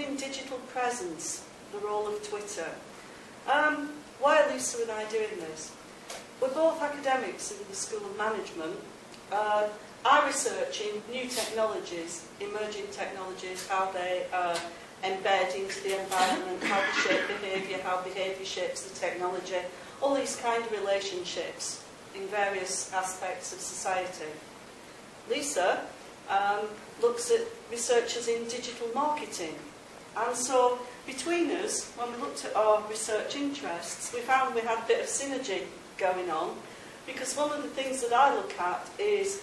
building digital presence, the role of Twitter. Why are Lisa and I doing this? We're both academics in the School of Management. I research in new technologies, emerging technologies, how they embed into the environment, how they shape behaviour, how behaviour shapes the technology, all these kind of relationships in various aspects of society. Lisa looks at researchers in digital marketing. And so between us, when we looked at our research interests, we found we had a bit of synergy going on, because one of the things that I look at is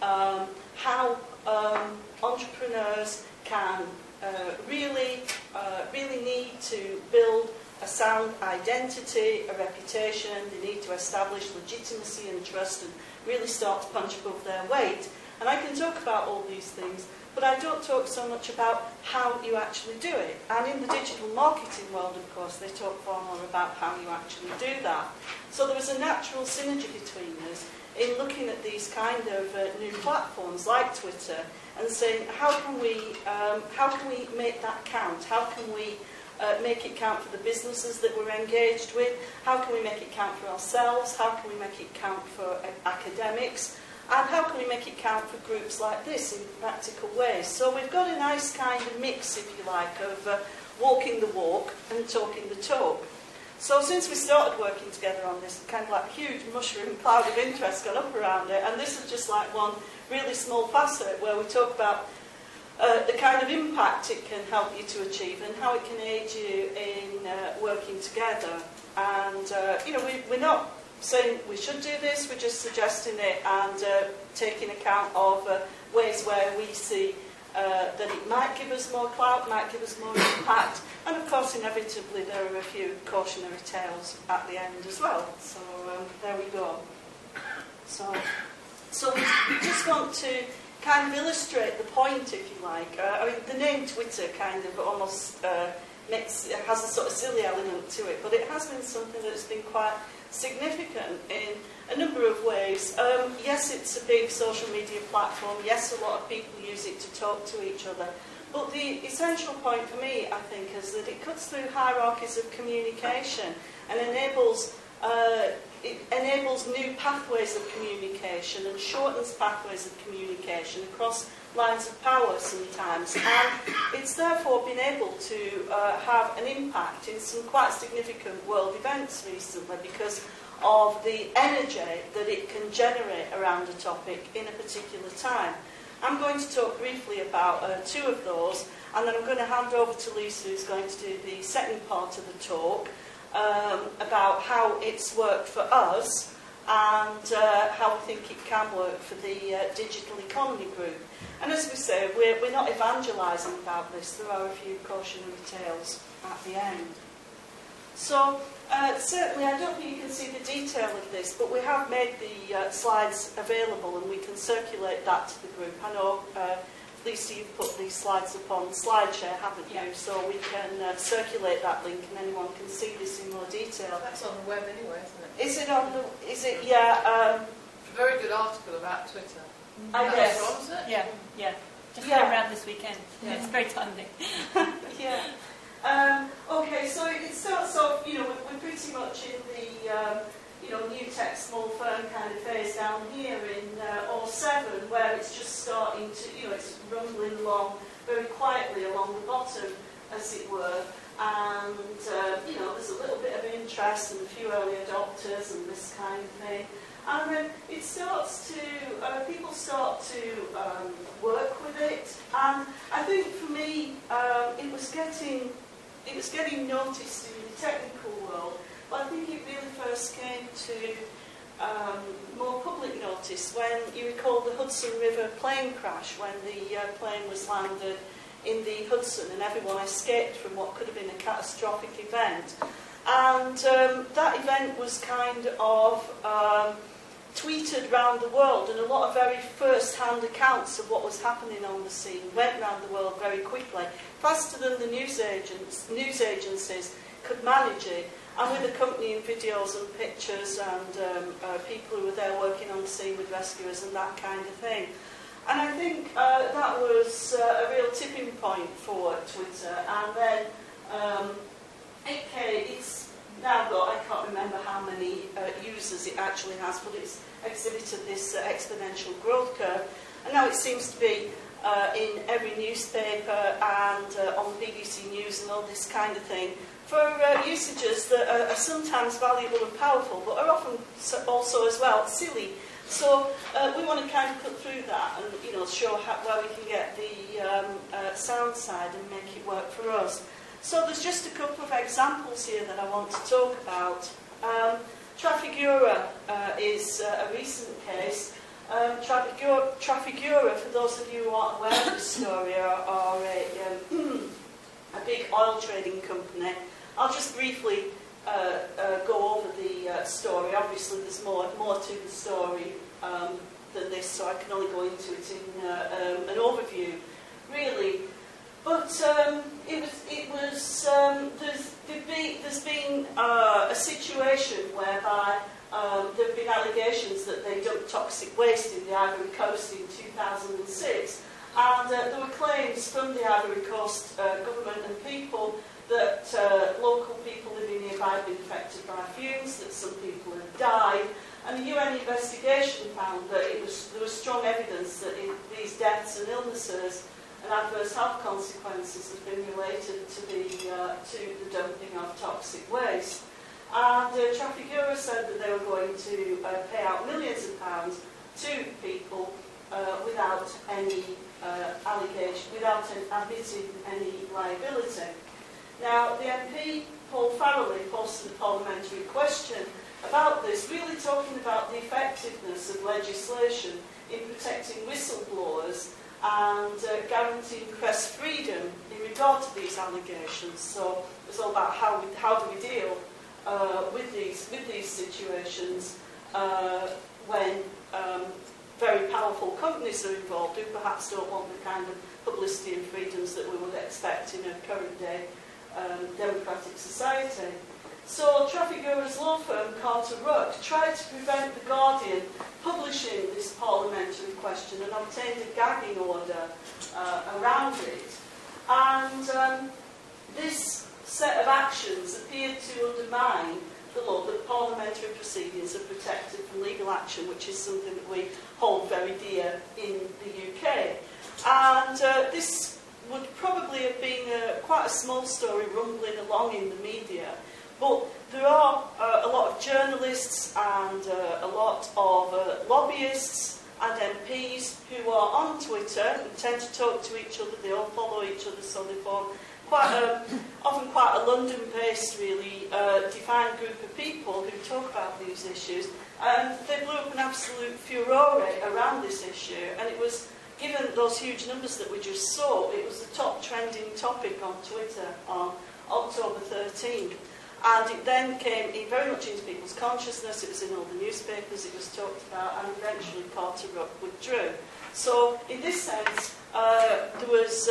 how entrepreneurs can really need to build a sound identity, a reputation. They need to establish legitimacy and trust and really start to punch above their weight. And I can talk about all these things, but I don't talk so much about how you actually do it. And in the digital marketing world, of course, they talk far more about how you actually do that. So there was a natural synergy between us in looking at these kind of new platforms like Twitter and saying, how can we make that count? How can we make it count for the businesses that we're engaged with? How can we make it count for ourselves? How can we make it count for academics? And how can we make it count for groups like this in practical ways? So we've got a nice kind of mix, if you like, of walking the walk and talking the talk. So since we started working together on this, kind of like a huge mushroom cloud of interest got up around it, and this is just like one really small facet where we talk about the kind of impact it can help you to achieve and how it can aid you in working together. And, we're not saying we should do this, we're just suggesting it and taking account of ways where we see that it might give us more clout, might give us more impact, and of course inevitably there are a few cautionary tales at the end as well. So there we go. So we just want to kind of illustrate the point, if you like. The name Twitter kind of almost has a sort of silly element to it, but it has been something that's been quite significant in a number of ways. Yes, it's a big social media platform. Yes, a lot of people use it to talk to each other. But the essential point for me, I think, is that it cuts through hierarchies of communication and enables new pathways of communication and shortens pathways of communication across lines of power sometimes. And it's therefore been able to have an impact in some quite significant world events recently because of the energy that it can generate around a topic in a particular time. I'm going to talk briefly about two of those, and then I'm going to hand over to Lisa, who's going to do the second part of the talk about how it's worked for us and how we think it can work for the Digital Economy Group. And as we say, we're not evangelising about this. There are a few cautionary tales at the end. So certainly, I don't think you can see the detail of this, but we have made the slides available and we can circulate that to the group. I know, Lisa, you've put these slides up on SlideShare, haven't you? Yeah. So we can circulate that link and anyone can see this in more detail. That's on the web anyway, isn't it? Is it on the... Is it... Yeah. It's a very good article about Twitter. I guess. Wrong, is it? Yeah. Just came around this weekend. Yeah. It's very timely. Yeah. Okay, so it starts off, we're pretty much in the, new tech, small firm kind of phase down here in 07, where it's just starting to, it's rumbling along very quietly along the bottom, as it were. And, there's a little bit of interest and a few early adopters and this kind of thing. And then it starts to, people start to work with it. And I think for me, it was getting noticed in the technical world, but I think it really first came to more public notice when you recall the Hudson River plane crash, when the plane was landed in the Hudson and everyone escaped from what could have been a catastrophic event. And that event was kind of tweeted around the world, and a lot of very first-hand accounts of what was happening on the scene went around the world very quickly, faster than the news agencies could manage it, and with accompanying videos and pictures and people who were there working on the scene with rescuers and that kind of thing. And I think that was a real tipping point for Twitter. And then it's now got, I can't remember how many users it actually has, but it's exhibited this exponential growth curve. And now it seems to be in every newspaper and on BBC News and all this kind of thing, for usages that are sometimes valuable and powerful, but are often also as well silly. So we want to kind of cut through that and show where we can get the sound side and make it work for us. So there's just a couple of examples here that I want to talk about. Trafigura is a recent case. Trafigura, for those of you who aren't aware of this story, are a big oil trading company. I'll just briefly go over the story. Obviously, there's more to the story than this, so I can only go into it in an overview, really. But there's been a situation whereby there have been allegations that they dumped toxic waste in the Ivory Coast in 2006, and there were claims from the Ivory Coast government and people that local people living nearby had been affected by fumes, that some people had died, and the UN investigation found that there was strong evidence that these deaths and illnesses and adverse health consequences have been related to the dumping of toxic waste. And Trafigura said that they were going to pay out millions of pounds to people without any allegation, without admitting any liability. Now, the MP, Paul Farrelly, posted a parliamentary question about this, really talking about the effectiveness of legislation in protecting whistleblowers and guaranteeing press freedom in regard to these allegations. So it's all about how do we deal with these situations when very powerful companies are involved who perhaps don't want the kind of publicity and freedoms that we would expect in a current day democratic society. So Trafigura's law firm, Carter Ruck, tried to prevent The Guardian publishing this parliamentary question and obtained a gagging order around it. And this set of actions appeared to undermine the law that parliamentary proceedings are protected from legal action, which is something that we hold very dear in the UK. And this would probably have been quite a small story rumbling along in the media, but there are a lot of journalists and a lot of lobbyists and MPs who are on Twitter and tend to talk to each other. They all follow each other, so they form often quite a London-based, really defined group of people who talk about these issues. And they blew up an absolute furore around this issue, and it was, given those huge numbers that we just saw, it was the top trending topic on Twitter on October 13th. And it then came very much into people's consciousness. It was in all the newspapers, it was talked about, and eventually Carter Ruck withdrew. So in this sense, there was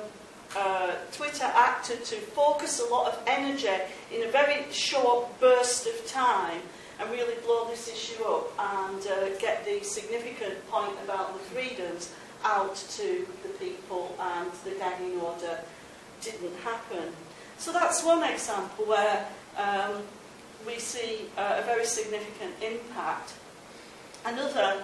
Twitter acted to focus a lot of energy in a very short burst of time and really blow this issue up and get the significant point about the freedoms out to the people, and the gagging order didn't happen. So that's one example where we see a very significant impact. Another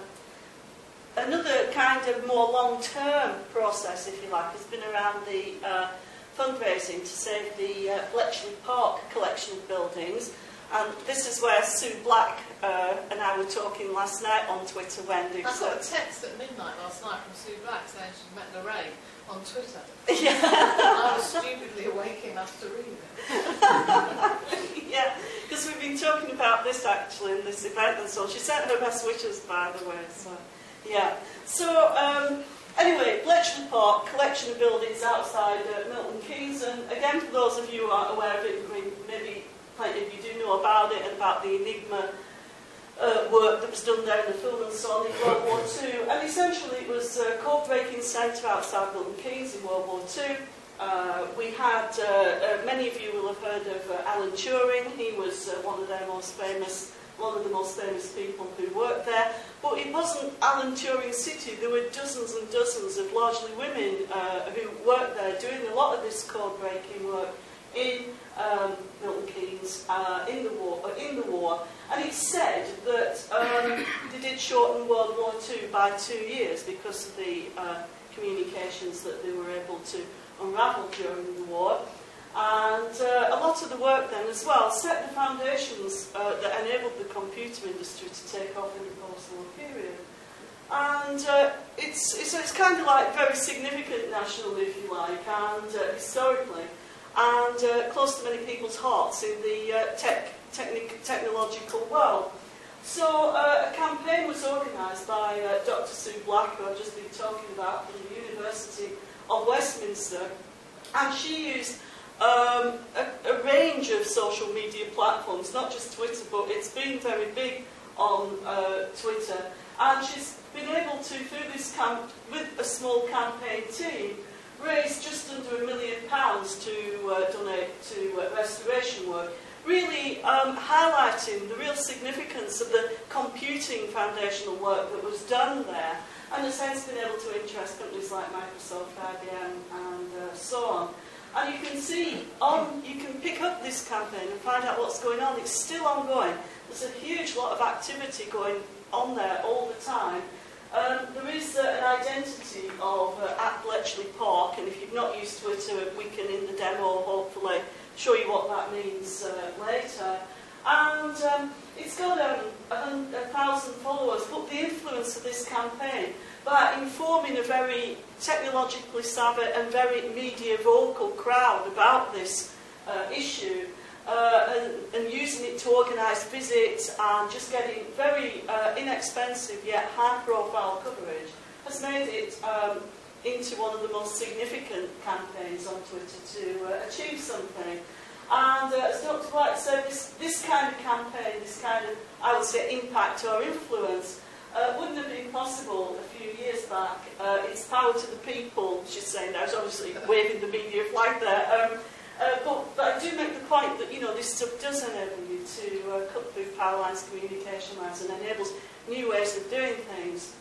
kind of more long-term process, if you like, has been around the fundraising to save the Bletchley Park collection of buildings. And this is where Sue Black and I were talking last night on Twitter, Wendy. I got a text at midnight last night from Sue Black saying she'd met Lorraine on Twitter. Yeah. I was stupidly awake enough to read it. Yeah, because we've been talking about this actually in this event, and so she sent her best wishes, by the way. So, yeah. So, anyway, Bletchley Park, collection of buildings outside Milton Keynes, and again, for those of you who aren't aware of it, maybe plenty of you do know about it and about the Enigma work that was done there in the film and so on in World War II. And essentially it was a code-breaking centre outside Milton Keynes in World War II. We had, many of you will have heard of Alan Turing. He was one of their most famous one of the most famous people who worked there. But it wasn't Alan Turing City. There were dozens and dozens of largely women who worked there doing a lot of this code-breaking work in Milton Keynes in the war. And it's said that they did shorten World War II by 2 years because of the communications that they were able to unravel during the war. And a lot of the work then as well set the foundations that enabled the computer industry to take off in the post-war period. And it's kind of like very significant nationally, if you like, and historically, and close to many people's hearts in the technological world. So a campaign was organised by Dr. Sue Black, who I've just been talking about, from the University of Westminster, and she used a range of social media platforms, not just Twitter, but it's been very big on Twitter, and she's been able to, through this with a small campaign team, raise just under £1 million to donate to restoration work, really highlighting the real significance of the computing foundational work that was done there, and has hence been able to interest companies like Microsoft, IBM, and so on. And you can see, you can pick up this campaign and find out what's going on. It's still ongoing. There's a huge lot of activity going on there all the time. There is an identity of @Bletchley Park, and if you've not used Twitter, we can, in the demo, hopefully show you what that means later. And it's got 1,000 followers, but the influence of this campaign, by informing a very technologically savvy and very media vocal crowd about this issue, and using it to organise visits and just getting very inexpensive yet high-profile coverage, has made it into one of the most significant campaigns on Twitter to achieve something. And as Dr. White said, this kind of campaign, this kind of, I would say, impact or influence, wouldn't have been possible a few years back. It's power to the people, she's saying. I was obviously waving the media flag there. But I do make the point that, you know, this stuff does enable you to cut through power lines, communication lines, and enables new ways of doing things.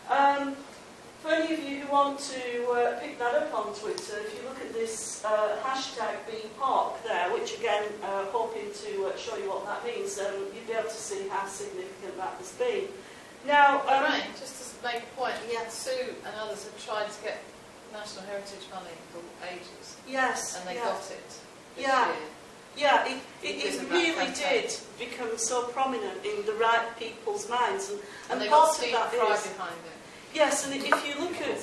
For any of you who want to pick that up on Twitter, if you look at this hashtag #BePark there, which again, hoping to show you what that means, you'd be able to see how significant that has been. Now, right, just to make a point, yes. Sue and others have tried to get National Heritage funding for ages. Yes. And they got it this yeah. year. Yeah, it really did become so prominent in the right people's minds, and they part got of Steve that Fry is behind it. yes. And if you look at,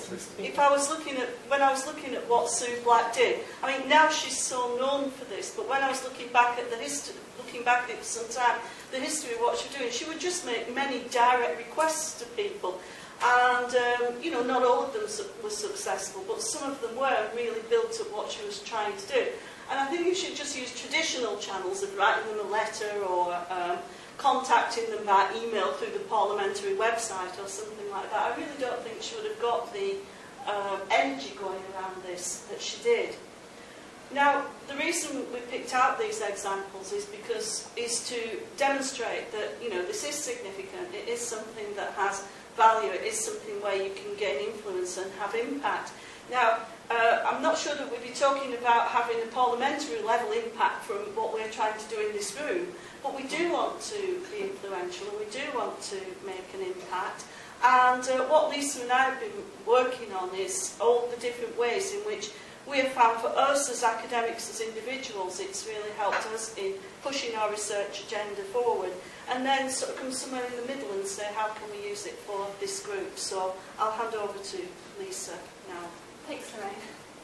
when I was looking at what Sue Black did, I mean, now she's so known for this, but when I was looking back at the history, looking back at it for some time, the history of what she was doing, she would just make many direct requests to people. And, you know, not all of them were successful, but some of them were, and really built up what she was trying to do. And I think you should just use traditional channels of writing them a letter or contacting them by email through the parliamentary website or something like that. I really don't think she would have got the energy going around this that she did. Now, the reason we picked out these examples is to demonstrate that, you know, this is significant. It is something that has value. It is something where you can gain influence and have impact. Now, I'm not sure that we'll be talking about having a parliamentary level impact from what we're trying to do in this room, but we do want to be influential and we do want to make an impact. And what Lisa and I have been working on is all the different ways in which we have found for us as academics, as individuals, it's really helped us in pushing our research agenda forward. And then sort of come somewhere in the middle and say, how can we use it for this group? So I'll hand over to Lisa now. Thanks, Lorraine.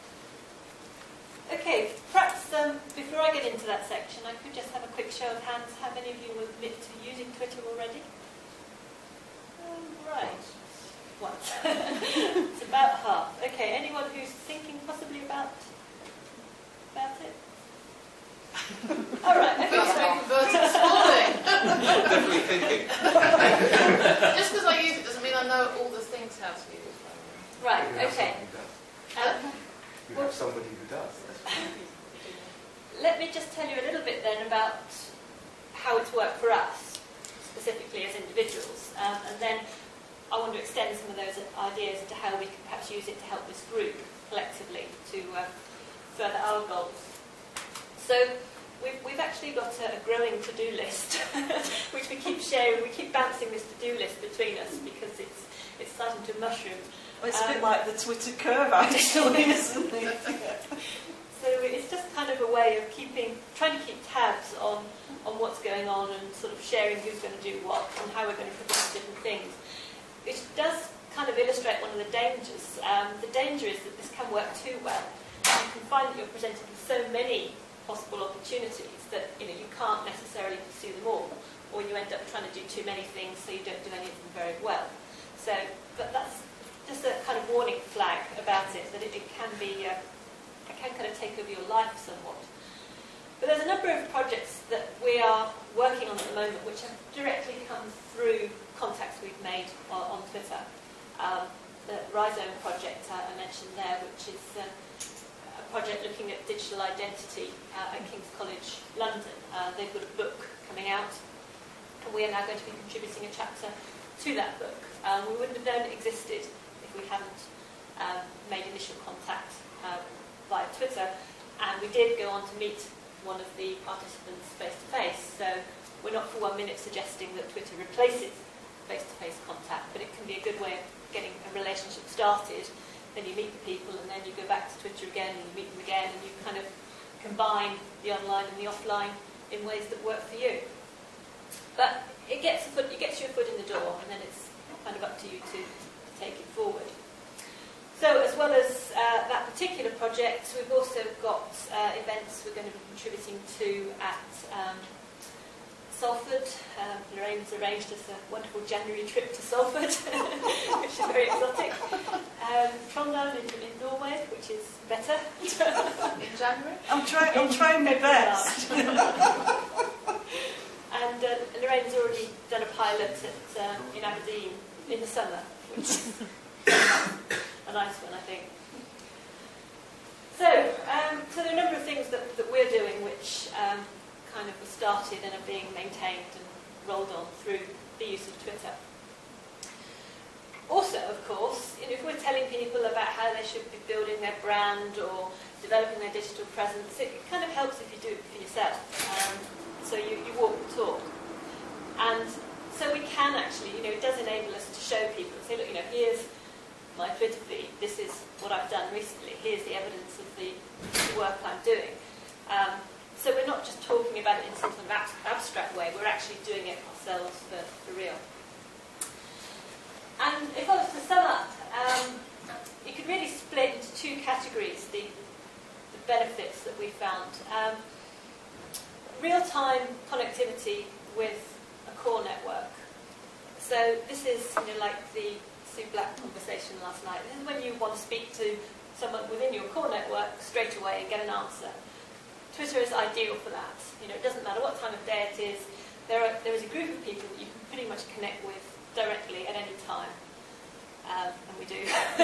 Okay, perhaps before I get into that section, I could just have a quick show of hands. How many of you will admit to using Twitter already? Right. Once. It's about half. Okay, anyone who's thinking possibly about it? All right. Okay. That's been converted this morning. Definitely thinking. Just because I use it doesn't mean I know all the things how to use it. Right. You have Okay. You have somebody who does. Let me just tell you a little bit then about how it's worked for us. specifically as individuals. And then I want to extend some of those ideas into how we can perhaps use it to help this group collectively to further our goals. So we've actually got a growing to-do list, which we keep sharing. We keep bouncing this to-do list between us because it's starting to mushroom. Well, it's a bit like the Twitter curve, actually, isn't it? So it's just kind of a way of trying to keep tabs on what's going on and sort of sharing who's going to do what and how we're going to produce different things. Which does kind of illustrate one of the dangers. The danger is that this can work too well. You can find that you're presented with so many possible opportunities that you can't necessarily pursue them all, or you end up trying to do too many things so you don't do any of them very well. So, but that's just a kind of warning flag about it, that it can kind of take over your life somewhat. But there's a number of projects that we are working on at the moment which have directly come through contacts we've made on Twitter. The Rhizome project I mentioned there, which is a project looking at digital identity at King's College London. They've got a book coming out, and we are now going to be contributing a chapter to that book. We wouldn't have known it existed if we hadn't made initial contact via Twitter, and we did go on to meet one of the participants face-to-face. So we're not for 1 minute suggesting that Twitter replaces face-to-face contact, but it can be a good way of getting a relationship started. Then you meet the people, and then you go back to Twitter again, and you meet them again, and you kind of combine the online and the offline in ways that work for you. But it gets you a foot in the door, and then it's kind of up to you to take it forward. So as well as that particular project, we've also got events we're going to be contributing to at Salford. Lorraine's arranged us a wonderful January trip to Salford, which is very exotic. Trondheim in Norway, which is better. In January? I'm trying my best. And Lorraine's already done a pilot in Aberdeen in the summer, which is a nice one, I think. So there are a number of things that we're doing which kind of were started and are being maintained and rolled on through the use of Twitter. Also, of course, if we're telling people about how they should be building their brand or developing their digital presence, it kind of helps if you do it for yourself. So you walk the talk. And so we can actually, it does enable us to show people, say, look, here's my Twitter feed, this is what I've done recently, here's the evidence of the work I'm doing. So we're not just talking about it in some sort of abstract way, we're actually doing it ourselves for real. And if I was to sum up, you could really split into two categories the benefits that we found. Real-time connectivity with a core network. So this is like the Sue Black conversation last night. This is when you want to speak to someone within your core network straight away and get an answer. Twitter is ideal for that. It doesn't matter what time of day it is. There is a group of people that you can pretty much connect with directly at any time. And we do.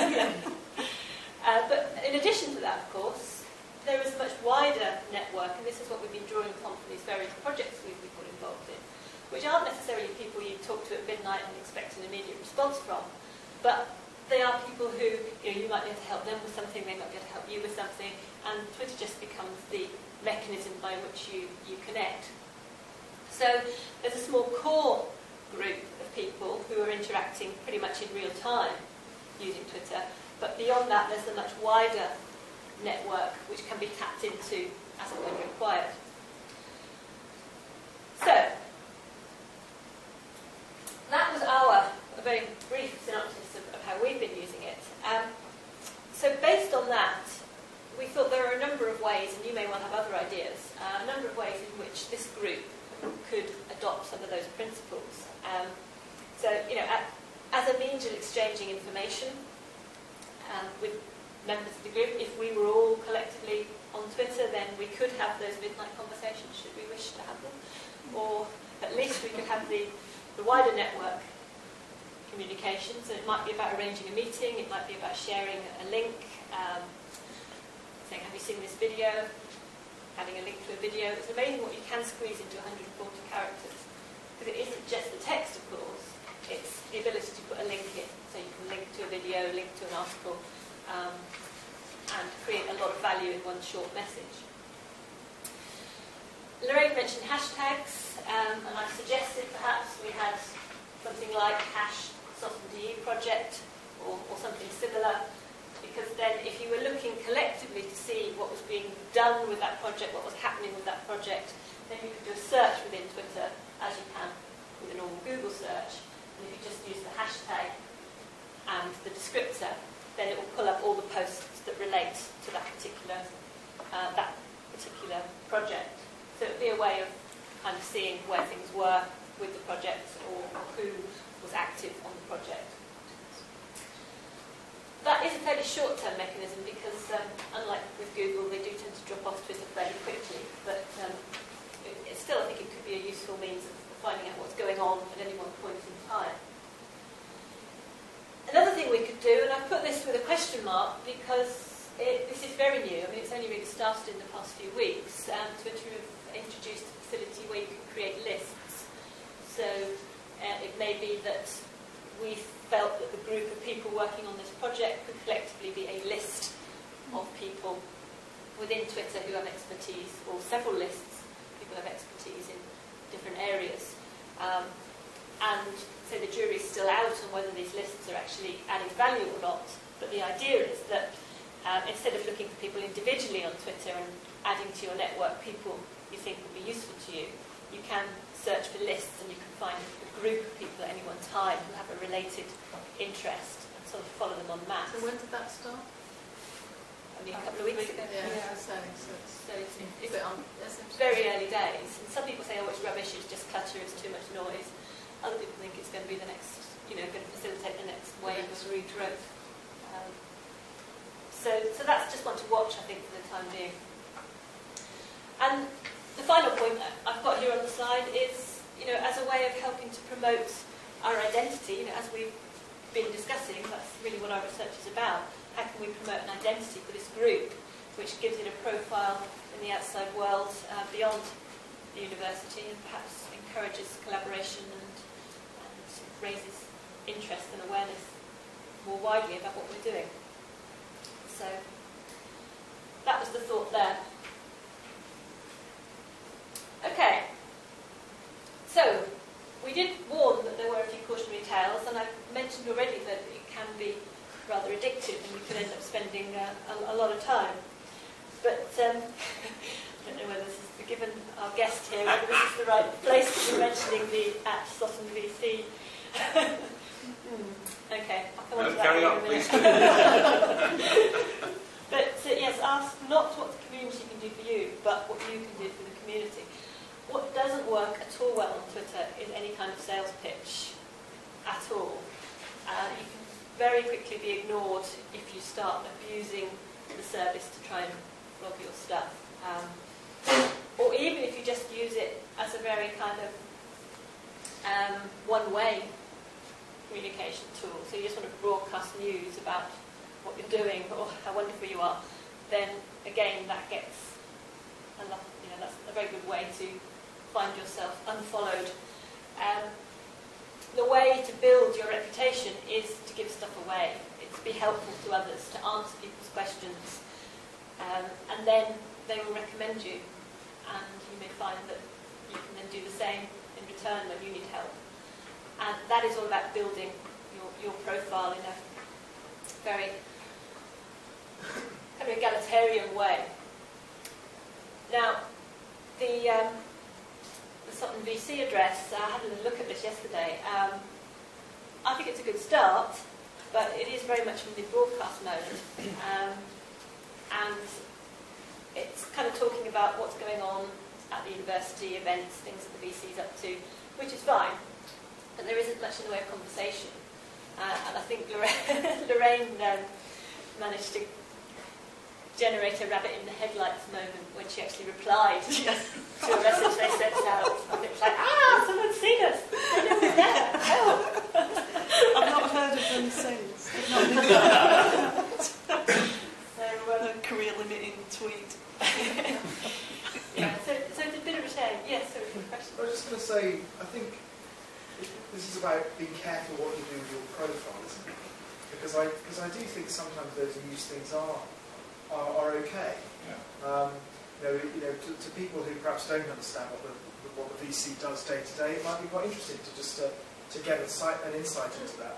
But in addition to that, of course, there is a much wider network, and this is what we've been drawing upon from these various projects we've got involved in, which aren't necessarily people you talk to at midnight and expect an immediate response from, but they are people who, you might be able to help them with something, they might be able to help you with something, and Twitter just becomes the mechanism by which you connect. So there's a small core group of people who are interacting pretty much in real time using Twitter, but beyond that there's a much wider network which can be tapped into as and when required. So that was a very brief synopsis of how we've been using it. So based on that, we thought there are a number of ways, and you may well have other ideas, a number of ways in which this group could adopt some of those principles. As a means of exchanging information with members of the group, if we were all collectively on Twitter, then we could have those midnight conversations, should we wish to have them. Or at least we could have the wider network communications. And it might be about arranging a meeting, it might be about sharing a link, saying, have you seen this video? Adding a link to a video. It's amazing what you can squeeze into 140 characters. because it isn't just the text, of course, it's the ability to put a link in. So you can link to a video, link to an article, and create a lot of value in one short message. Lorraine mentioned hashtags, and I suggested perhaps we had something like #SOSMDU project or something similar, because then if you were looking collectively to see what was being done with that project, what was happening with that project, then you could do a search within Twitter, as you can with a normal Google search, and if you just use the hashtag and the descriptor, then it will pull up all the posts that relate to that particular project. So it would be a way of kind of seeing where things were with the project or who was active on the project. That is a fairly short-term mechanism because, unlike with Google, they do tend to drop off Twitter fairly quickly. But it's still, I think it could be a useful means of finding out what's going on at any one point in time. Another thing we could do, and I put this with a question mark because this is very new. I mean, it's only really started in the past few weeks. Twitter have introduced a facility where you can create lists. So it may be that we felt that the group of people working on this project could collectively be a list of people within Twitter who have expertise, or several lists of people who have expertise in different areas. And so the jury's still out on whether these lists are actually adding value or not. But the idea is that instead of looking for people individually on Twitter and adding to your network people you think would be useful to you, you can search for lists and you can find a group of people at any one time who have a related interest and sort of follow them en masse. So when did that start? Only a couple of weeks ago. Yeah. So it's very early days. And some people say, oh, it's rubbish, it's just clutter, it's too much noise. Other people think it's going to be the next, going to facilitate the next wave of regrowth. So that's just one to watch, I think, for the time being. And the final point I've got here on the slide is, as a way of helping to promote our identity, as we've been discussing, that's really what our research is about. How can we promote an identity for this group, which gives it a profile in the outside world beyond the university, and perhaps encourages collaboration and raises interest and awareness more widely about what we're doing. So that was the thought there. Okay, so we did warn that there were a few cautionary tales, and I've mentioned already that it can be rather addictive and you could end up spending a lot of time. But I don't know whether this is, given our guest here, whether this is the right place to be mentioning the @SOSMVC. Okay, I'll come on to that carry in on, a minute. please. But yes, ask not what the community can do for you, but what you can do for the community. What doesn't work at all well on Twitter is any kind of sales pitch at all. You can very quickly be ignored if you start abusing the service to try and blog your stuff. Or even if you just use it as a very kind of one-way communication tool. So you just want to broadcast news about what you're doing or how wonderful you are, then again that gets a lot, that's a very good way to find yourself unfollowed. The way to build your reputation is to give stuff away. It's to be helpful to others, to answer people's questions, and then they will recommend you, and you may find that you can then do the same in return when you need help. And that is all about building your profile in a very kind of egalitarian way. Now, the SOSMVC address, I had a look at this yesterday. I think it's a good start, but it is very much in the broadcast mode. And it's kind of talking about what's going on at the university, events, things that the VC's up to, which is fine. But there isn't much in the way of conversation. And I think Lorraine managed to generate a rabbit in the headlights moment when she actually replied to a message they sent out. And it was like, someone's seen us. They know we're there. Help. I've not heard of them since. So, a career-limiting tweet. Yeah, so it's a bit of a shame. Yes, so a question. I was just going to say, I think this is about being careful what you do with your profile, isn't it? Because I do think sometimes those news things are okay. Yeah. To people who perhaps don't understand what the VC does day to day, it might be quite interesting to just to get an insight into that.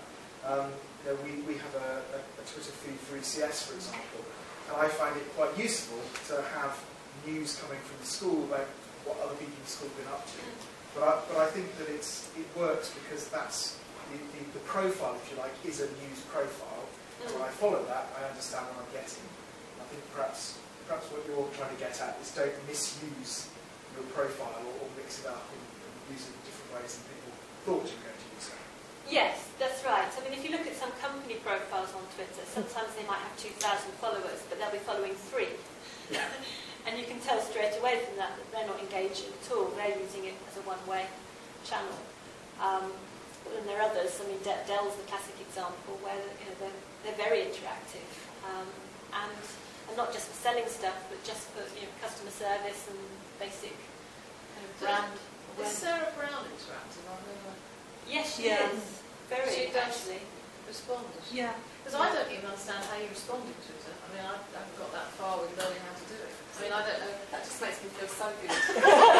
We have a Twitter feed for ECS, for example, and I find it quite useful to have news coming from the school about what other people in the school have been up to. But I think that it works because that's the profile, if you like, is a news profile. And when I follow that, I understand what I'm getting. I think perhaps what you're trying to get at is don't misuse your profile or mix it up and use it in different ways than people thought you were going to use it. Yes, that's right. I mean, if you look at some company profiles on Twitter, sometimes they might have 2,000 followers, but they'll be following 3. Yeah. And you can tell straight away from that they're not engaging at all. They're using it as a one-way channel. But then there are others. I mean, Dell's the classic example where they're very interactive, and not just for selling stuff, but just for customer service and basic kind of brand Is awareness. Sarah Brown interactive? I don't know. Yes, she Yeah. is. Very, She does. actually. Responded. Yeah. Because I don't even understand how you respond to Twitter. I mean, I haven't got that far with learning how to do it. I mean, I don't know. That just makes me feel so good. It's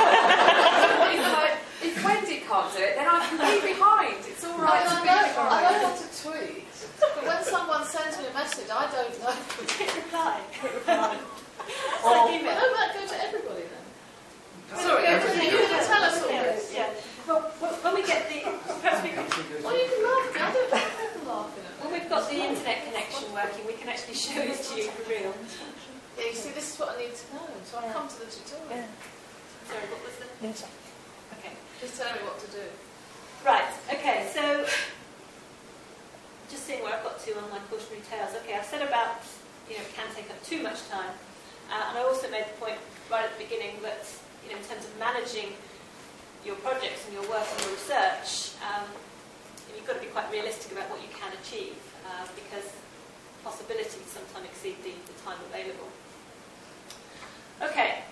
like, if Wendy can't do it, then I can be behind. It's all right to be I behind. don't want to tweet, but when someone sends me a message, I don't know. Hit reply. Well, Like email. no, that go to everybody then. Sorry, You're going to tell us all this. Yeah. Well, when we get the, perhaps we can, Well, you can laugh. I don't know people laughing at when we've got the internet connection working, we can actually show this to you for real. Yeah, you see, this is what I need to know. So I'll come to the tutorial. Sorry, what was the? Okay. Just tell me what to do. Right. Okay. So, just seeing where I've got to on my cautionary tales. Okay, I said about it can take up too much time, and I also made the point right at the beginning that in terms of managing your projects and your work and your research, you've got to be quite realistic about what you can achieve because possibilities sometimes exceed the time available. Okay.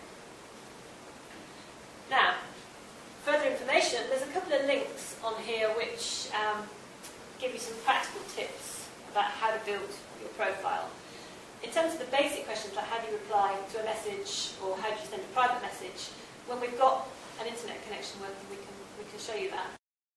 Now, further information. There's a couple of links on here which give you some practical tips about how to build your profile. In terms of the basic questions like how do you reply to a message or how do you send a private message, when we've got an internet connection working, we can show you that.